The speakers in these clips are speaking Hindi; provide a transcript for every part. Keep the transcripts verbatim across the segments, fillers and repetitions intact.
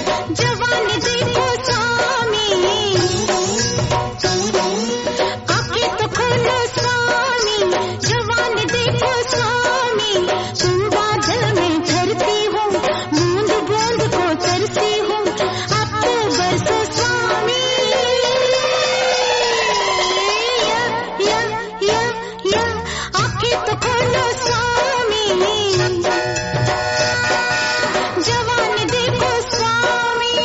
जवानी देखो स्वामी, आंखें तो खोलो स्वामी, जवानी देखो स्वामी, तुम बादल में ठहरती हो, बूंद बूंद को तरसती हो, अब तो बरसो स्वामी, या या या या आंखें तो खोलो स्वामी, जवानी देखो स्वामी।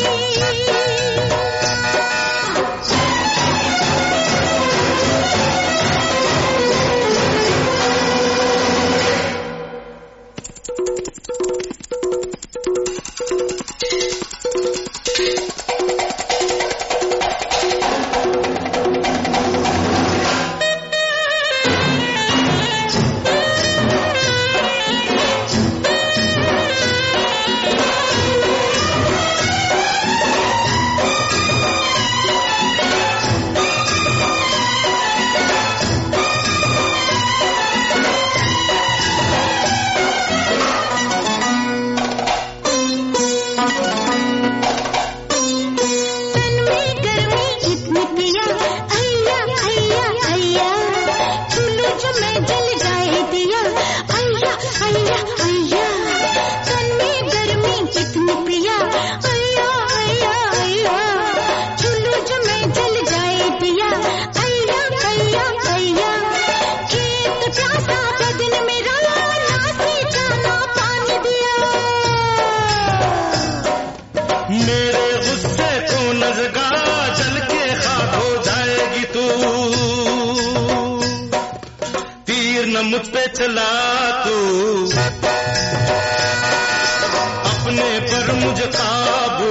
मेरे गुस्से को नज़गा जल के खाक हो जाएगी तू, तीर न मुझ पे चला तू, अपने पर मुझे काबू,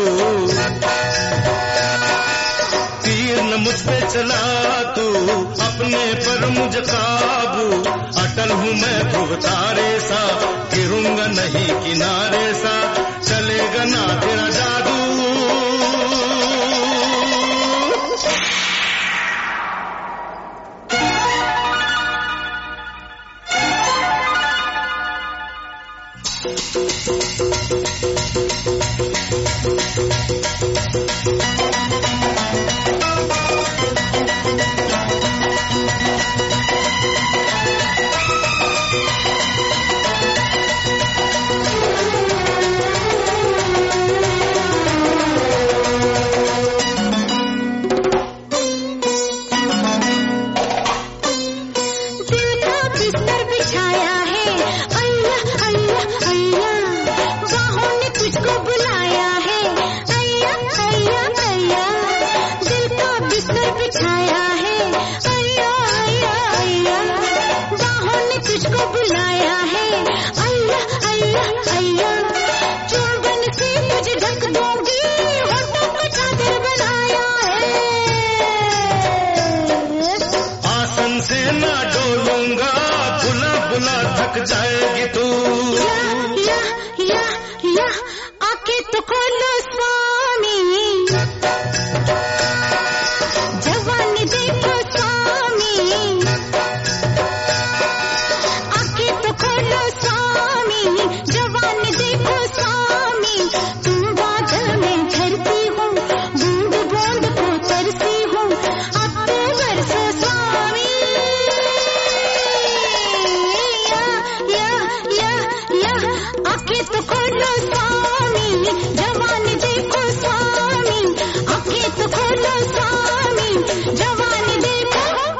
तीर न मुझ पे चला तू, अपने पर मुझे काबू, अटल हूँ मैं ध्रुव तारे सा, गिरूंगा नहीं किनारे सा, चलेगा ना तेरा जादू। थक जाएगी तू, या या या आंखें तो खोलो स्वामी, जवानी देखो स्वामी, आंखें तो खोलो स्वामी, जवानी देखो स्वामी, तुम बादल में ठहरती हो, बूंद बूंद को तरसती हो, अब तो बरसो स्वामी, आंखें तो खोलो स्वामी, जवानी देखो स्वामी, आंखें तो खोलो स्वामी, जवानी देखो।